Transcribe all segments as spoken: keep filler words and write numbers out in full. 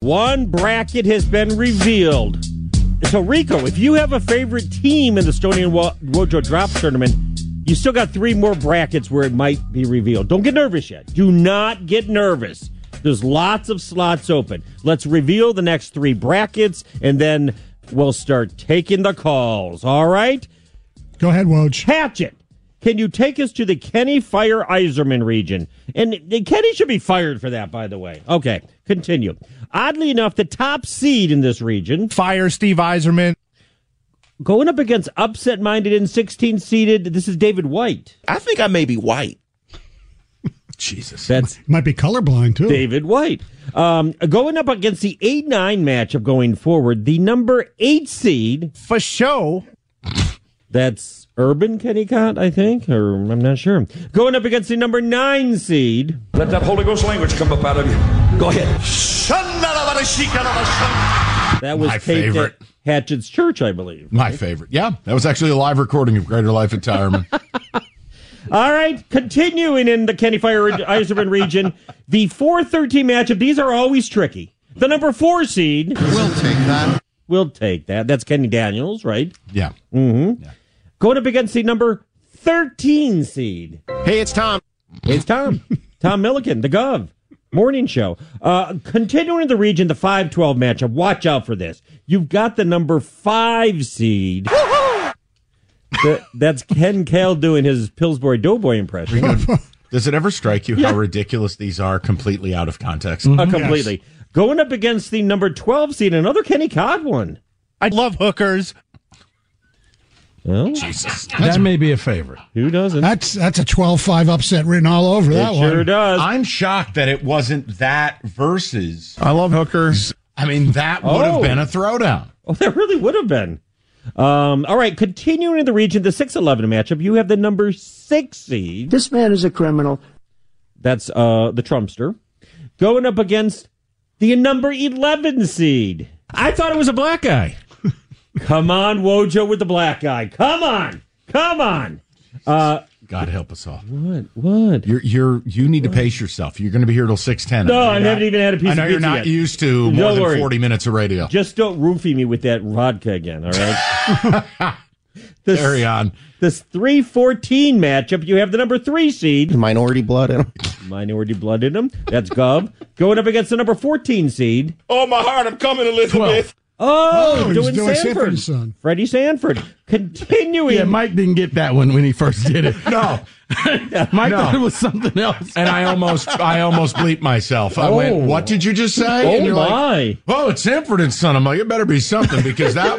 One bracket has been revealed. So, Rico, if you have a favorite team in the Stoney and Wo- Wojo Drop Tournament, you still got three more brackets where it might be revealed. Don't get nervous yet. Do not get nervous. There's lots of slots open. Let's reveal the next three brackets, and then we'll start taking the calls. All right? Go ahead, Woj. Hatchet, can you take us to the Kenny Fire Iserman region? And Kenny should be fired for that, by the way. Okay, continue. Oddly enough, the top seed in this region, Fire Steve Yzerman. going up against upset-minded and sixteen-seeded, this is David White. I think I may be white. Jesus. That's Might be colorblind, too. David White. Um, going up against the eight nine matchup going forward, the number eight seed, For show. that's Urban Kennicott, I think, or I'm not sure. Going up against the number nine seed, Let that Holy Ghost language come up out of you. Go ahead. that was My taped favorite. at Hatchet's Church, I believe. My favorite. Yeah, that was actually a live recording of Greater Life at Tireman. All right, continuing in the Kenny Fire Iserman region, the four thirteen matchup, these are always tricky. The number four seed, We'll take that. we'll take that. That's Kenny Daniels, right? Yeah. Mm-hmm. Yeah. Going up against the number thirteen seed. Hey, it's Tom. It's Tom. Tom Milliken, the Gov. Morning show. Uh, continuing in the region, the five twelve matchup. Watch out for this. You've got the number five seed. That, that's Ken Kale doing his Pillsbury Doughboy impression. Does it ever strike you Yeah. how ridiculous these are completely out of context? Uh, completely. Going up against the number twelve seed, another Kenny Codd one. I love hookers. Well, Jesus. That may be a favorite. who doesn't? That's that's a twelve five upset written all over It that sure one. does. I'm shocked that it wasn't that versus. I love hookers. I mean, that would Oh. have been a throwdown. Oh, that really would have been. Um, all right, continuing in the region, the six eleven matchup, you have the number six seed. This man is a criminal. That's uh, the Trumpster. Going up against the number eleven seed. I thought it was a black guy. Come on, Wojo with the black guy. Come on. Come on. Uh, God help us all. what? What? You're you're you need to pace yourself. You're going to be here till six ten. No, I haven't even had a piece I of know you're pizza not yet. used to more Don't than worry. forty minutes of radio. Just don't roofie me with that vodka again, all right? This, Carry on. This three fourteen matchup, you have the number three seed. Minority blood in him. Minority blood in them. That's Gov. Going up against the number fourteen seed. Oh, my heart, I'm coming, Elizabeth. Oh, Oh, he's doing, doing Sanford. Sanford's son. Freddie Sanford. Continuing. Yeah, Mike didn't get that one when he first did it. No. Mike No. thought it was something else. And I almost I almost bleeped myself. I went, what did you just say? Oh, and you're my. like, oh, it's Sanford and Son. I'm like, it better be something because that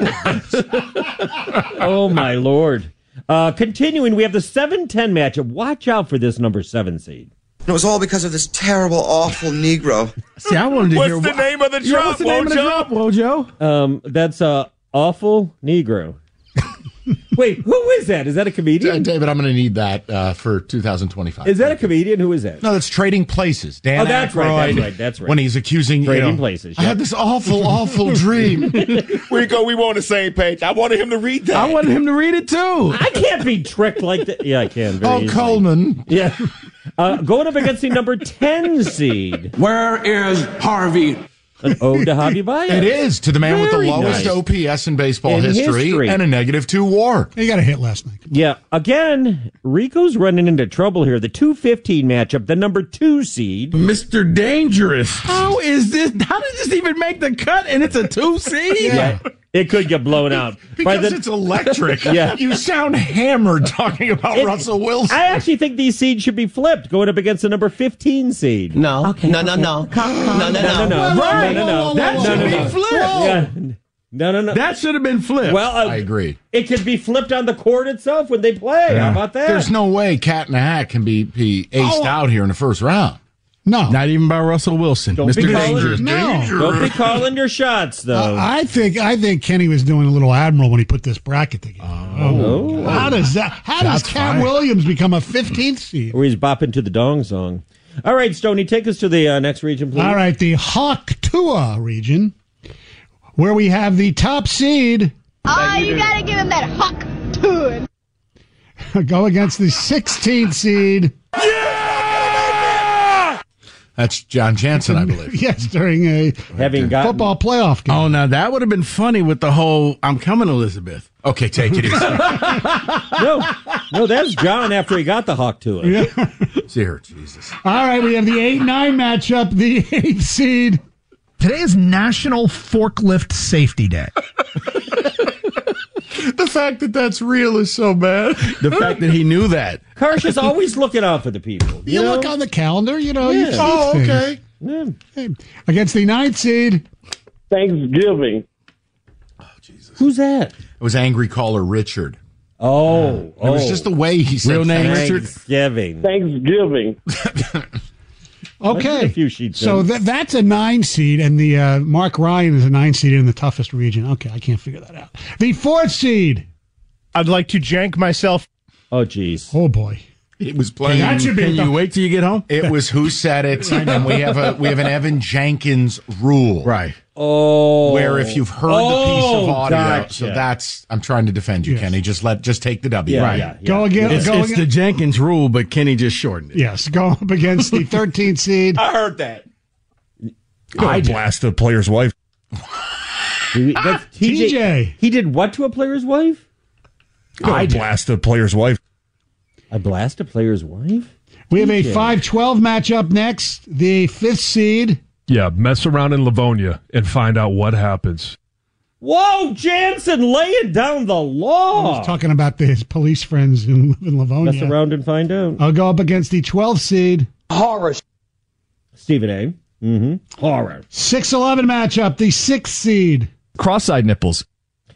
was. Oh, my Lord. Uh, continuing, we have the seven ten matchup. Watch out for this number seven seed. It was all because of this terrible, awful Negro. See, I wanted to What's hear the what- name of the Yeah, drop, what's the name of the Wojo? drop, Wojo? Um, that's uh, Awful Negro. Wait, who is that? Is that a comedian? David, I'm going to need that uh, for two thousand twenty-five. Is that a comedian? Who is that? No, that's Trading Places. Dan Oh, that's right, Aykroyd, that's right, that's right. When he's accusing you Trading know, Places, I yeah. had this awful, awful dream. Rico, we were on the same page. I wanted him to read that. I wanted him to read it too. I can't be tricked like that. Yeah, I can. Very Oh, easily. Coleman. Yeah. Uh, going up against the number ten seed. Where is Harvey? An ode to Javi Baez. It is to the man with Very the lowest nice. O P S in baseball In history, history. and a negative two WAR. He got a hit last night. Yeah. Again, Rico's running into trouble here. The two fifteen matchup, the number two seed. Mister Dangerous. How is this? How did this even make the cut? And it's a two seed? Yeah. It could get blown out. By Because the- it's electric. Yeah. You sound hammered talking about It- Russell Wilson. I actually think these seeds should be flipped, going up against the number fifteen seed. No. Okay, no, no, no. No, no, No, no, no. no. Right. No, no, no. That No, should no, be no. flipped. Yeah. No, no, no. That should have been flipped. well, uh, I agree. it could be flipped on the court itself when they play. How about that? There's no way Cat in the Hat can be, be aced Oh. out here in the first round. No. Not even by Russell Wilson. Don't Mister be calling- Dangerous. No. Don't be calling your shots, though. Uh, I think I think Kenny was doing a little admiral when he put this bracket together. Oh. How does that? How does That's Cat fine. Williams become a fifteenth seed? Or he's bopping to the dong song. All right, Stoney, take us to the uh, next region, please. All right, the Hawk-Tua region, where we have the top seed Oh, you gotta give him that hawk to it. go against the sixteenth seed. That's John Jansen, I believe. Yes, during a Having gotten, football playoff game. Oh, now that would have been funny with the whole "I'm coming, Elizabeth." Okay, take it easy. no, no, that's John after he got the huck to it. Yeah. Dear Jesus. All right, we have the eight nine matchup, the eighth seed. Today is National Forklift Safety Day. The fact that that's real is so bad. The fact that he knew that. Karsh is always looking out for the people. You, You know? look on the calendar, you know. Yeah. You see Oh, things. okay. Yeah. Hey, against the ninth seed. Thanksgiving. Who's that? It was angry caller Richard. Oh, It oh. was just the way he said Real name, thanks. Richard? Thanksgiving. Thanksgiving. Okay, a few sheets so in. th- that's a nine seed, and the uh, Mark Ryan is a nine seed in the toughest region. Okay, I can't figure that out. The fourth seed. I'd like to jank myself. Oh, geez. Oh boy, It was playing. that should be Can you wait till you get home? It was who said it, and we have a we have an Evan Jenkins rule, Right. Oh. where if you've heard oh, the piece of audio, gotcha. so that's I'm trying to defend you, Yes. Kenny. Just let just take the W. Yeah, Right. yeah, yeah. go again. It's, go it's again- the Jenkins rule, but Kenny just shortened it. yes, go up against the thirteenth seed. I heard that. I blast a player's wife. He- that's T J. T J. He did what to a player's wife? I blast a player's wife. I blast a player's wife? We have a T J. five twelve matchup next. The fifth seed. Yeah, mess around in Livonia and find out what happens. Whoa, Jansen, laying down the I law. was talking about the, his police friends who live in Livonia. Mess around and find out. I'll go up against the twelfth seed. Stephen A. Mm-hmm. Horror. six eleven matchup. The sixth seed. Cross-eyed nipples.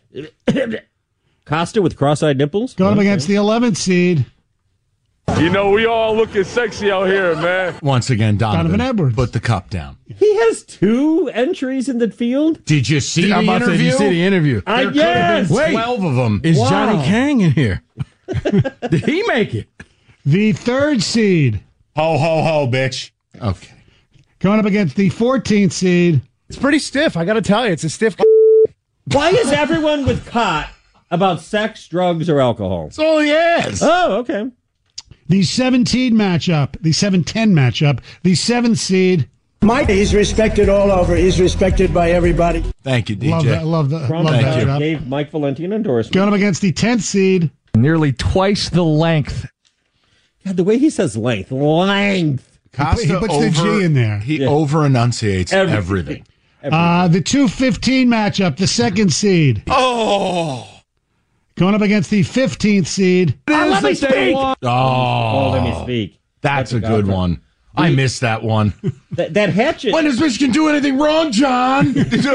Costa with cross-eyed nipples? Going up Okay. against the eleventh seed. You know, we all looking sexy out here, man. Once again, Donovan, Donovan Edwards. put the cup down. He has two entries in the field? Did you see I'm the about to say, did interview? you see the interview? I There could have yes. been Wait. twelve of them. Is Wow. Johnny Kang in here? Did he make it? The third seed. Ho ho ho, bitch. Okay. Going up against the fourteenth seed. It's pretty stiff. I got to tell you, it's a stiff. Why is everyone with cot about sex, drugs, or alcohol? That's all he has. Oh, okay. The seventeen matchup. The seven ten matchup. The seventh seed. Mike, he's respected all over. He's respected by everybody. Thank you, D J. Love that. Love that. Trump Love Thank that you. job. gave Mike Valenti an endorsement. Going up against the tenth seed. Nearly twice the length. God, the way he says length. Length. Costa He puts the over, G in there. He Yeah. over enunciates Everything. everything. Uh, the two fifteen matchup. The second seed. Oh. Going up against the fifteenth seed. Let me speak. Oh, Oh, let me speak. that's a That's a good good one. I missed that one. That, that hatchet. When does Michigan do anything wrong, John?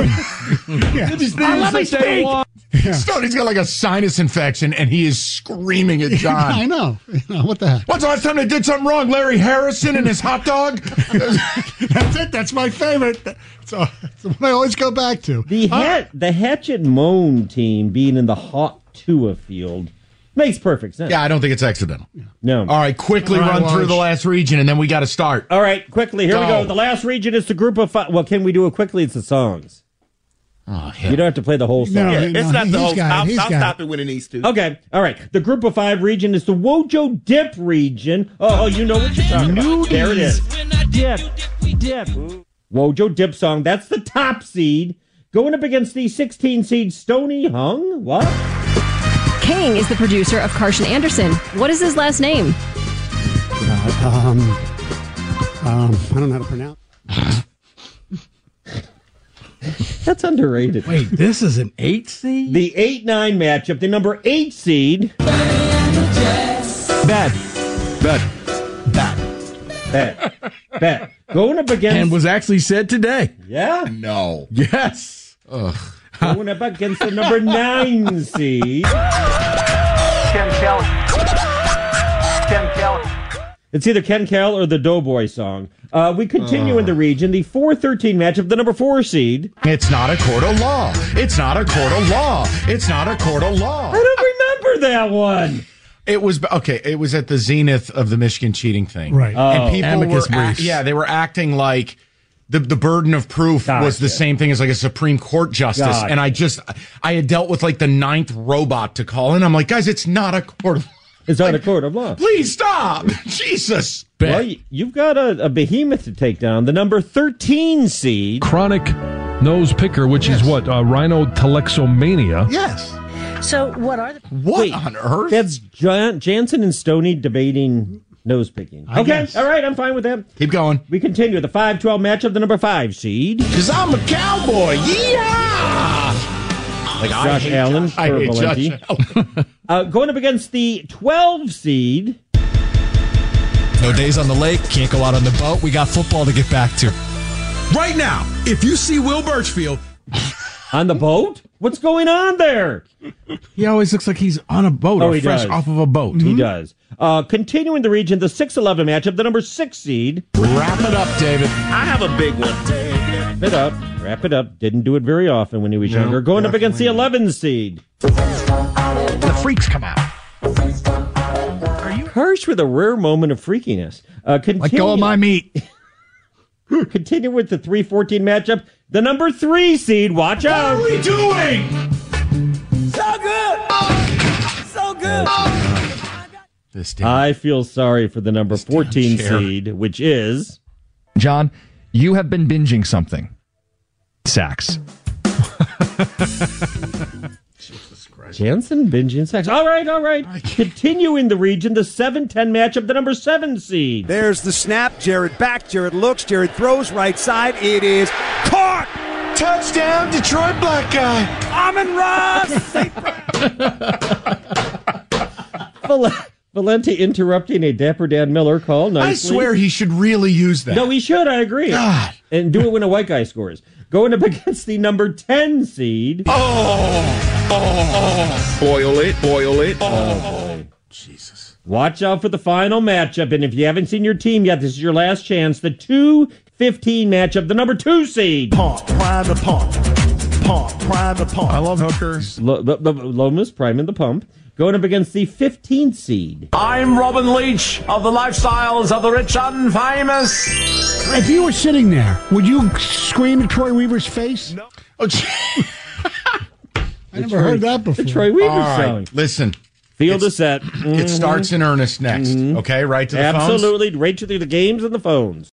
Let me speak. Stoney's got like a sinus infection, and he is screaming at I John. know. What the heck? When's the last time they did something wrong? Larry Harrison and his hot dog? That's it. That's my favorite. So it's the one I always go back to. The hat, the Hatchet Moan team being in the Hawk Tua field makes perfect sense. Yeah, I don't think it's accidental. No. All right, quickly All right, run through Lodge. the last region, and then we got to start. All right, quickly. Here we Go. go. The last region is the group of five. Well, can we do it quickly? It's the songs. Oh, You don't have to play the whole song. No, Yeah, no, it's not he's the whole. got it. I'll, He's I'll got stop it. it when it needs to. Okay, all right. The group of five region is the Wojo Dip region. Oh, oh you know what you're talking about. There it is. Dip. Dip. Wojo Dip song. That's the top seed. Going up against the sixteen seed Stony Hung. What? King is the producer of Karsh and Anderson. What is his last name? Um, um, I don't know how to pronounce. That's underrated. Wait, this is an eight seed? The eight nine matchup. The number eight seed. Bad. Bad. Bet. Bet. Going up against. And was actually said today. Yeah. No. Yes. Going up against the number nine seed. Ken Kelly. Ken Kelly. It's either Ken Kell or the Doughboy song. Uh, we continue in the region. The four thirteen matchup, the number four seed. It's not a court of law. It's not a court of law. It's not a court of law. I don't remember that one. It was okay. It was at the zenith of the Michigan cheating thing, Right. Oh. and people Amicus were, act, briefs. yeah, they were acting like the the burden of proof was the Gotcha. same thing as like a Supreme Court justice. Gotcha. And I just I had dealt with like the ninth robot to call in. I'm like, guys, it's not a court of is on a court of law. Please stop. Jesus. Well, y- you've got a, a behemoth to take down. The number thirteen seed. Chronic nose picker, which Yes. is what? Uh, rhinotoxomania. Yes. So what are the... What Wait, on earth? That's Jan- Jansen and Stoney debating nose picking. I Okay, guess. all right, I'm fine with that. Keep going. We continue the five twelve matchup, the number five seed. Because I'm a cowboy. Yeah. Like Josh hate Allen Josh- I for hate Valenti. Josh Allen. Uh, going up against the twelve seed. No days on the lake, can't go out on the boat. We got football to get back to. Right now, if you see Will Birchfield, On the boat? What's going on there? he always looks like he's on a boat Oh, or he fresh does. off of a boat. He does. Uh, continuing the region, the six eleven matchup, the number six seed. Wrap it up, David. I have a big one. Wrap it up. Wrap it up. Didn't do it very often when he was younger. Going up against the eleven seed. The freaks come out. Harsh with a rare moment of freakiness. Uh, continue, Let go of my meat. Continue with the three fourteen matchup. The number three seed. Watch out. What are we doing? So good! So good! This damn I feel sorry for the number fourteen chair. seed, which is John, you have been binging something. Sacks. Jansen, Benji, Sacks. All right, all right. Continuing the region, the seven ten matchup, the number seven seed. There's the snap. Jared back. Jared looks. Jared throws right side. It is caught. touchdown, Detroit black guy. Amon Ross. Val- Valenti interrupting a Dapper Dan Miller call. Nicely. I swear he should really use that. No, he should. I agree. God. And do it when a white guy scores. Going up against the number ten seed. Oh, oh, oh. Boil it, boil it. Oh, boy. Jesus. Watch out for the final matchup. And if you haven't seen your team yet, this is your last chance. The two fifteen matchup, the number two seed. Pump, prime the pump. Pump, prime the pump. I love hookers. Lo- Lo- Lo- Lomas priming the pump. Going up against the fifteenth seed. I'm Robin Leach of the Lifestyles of the Rich and Famous. If you were sitting there, would you scream at Troy Weaver's face? No. Oh, gee. I never heard that before. The Troy Weaver All right, song. listen. Field It's- is set. It starts in earnest next. Okay, right to the phones? Absolutely. Right to the games and the phones.